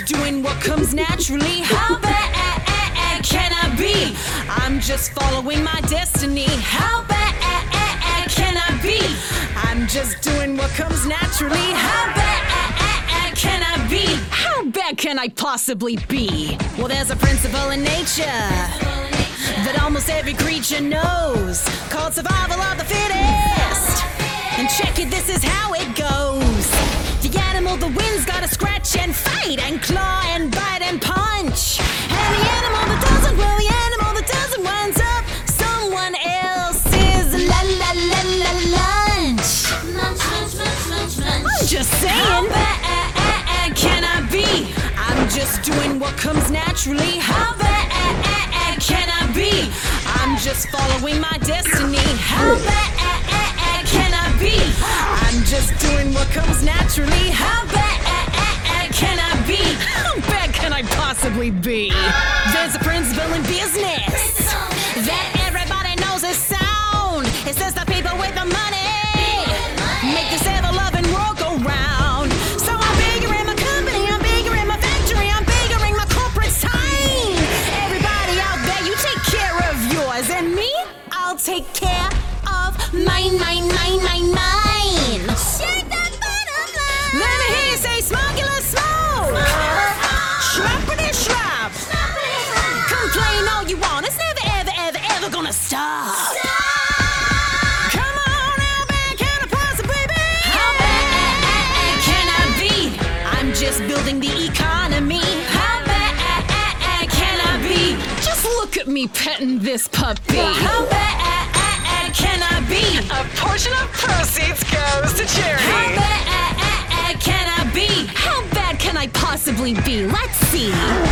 just doing what comes naturally. How bad can I be? I'm just following my destiny. How bad can I be? I'm just doing what comes naturally. How bad can I be? How bad can I possibly be? Well, there's a principle in nature that almost every creature knows, called survival of the fittest. And check it, this is how it goes. The animal that wins gotta scratch and fight and claw and bite and punch. And the animal that doesn't, well, the animal that doesn't winds up someone else's lunch. I'm just saying. How bad can I be? I'm just doing what comes naturally. How bad can I be? I'm just following my destiny. How bad can I be? I'm just doing what comes naturally. How bad can I be? How bad can I possibly be? There's a principle in business that everybody knows is sound. It says the people with the money make this ever-loving world go round. So I'm bigger in my company, I'm bigger in my factory, I'm bigger in my corporate time. Everybody out there, you take care of yours, and me, I'll take care of mine. Shake that bottom line. Let me hear you say smoky, smoke. Shrumpity shrub. Complain all you want, it's never gonna stop. Come on, how bad can I possibly be? How bad can I be? I'm just building the economy. How bad can I be? Just look at me petting this puppy. How bad can I be? A portion of proceeds goes to charity. How bad can I be? How bad can I possibly be? Let's see.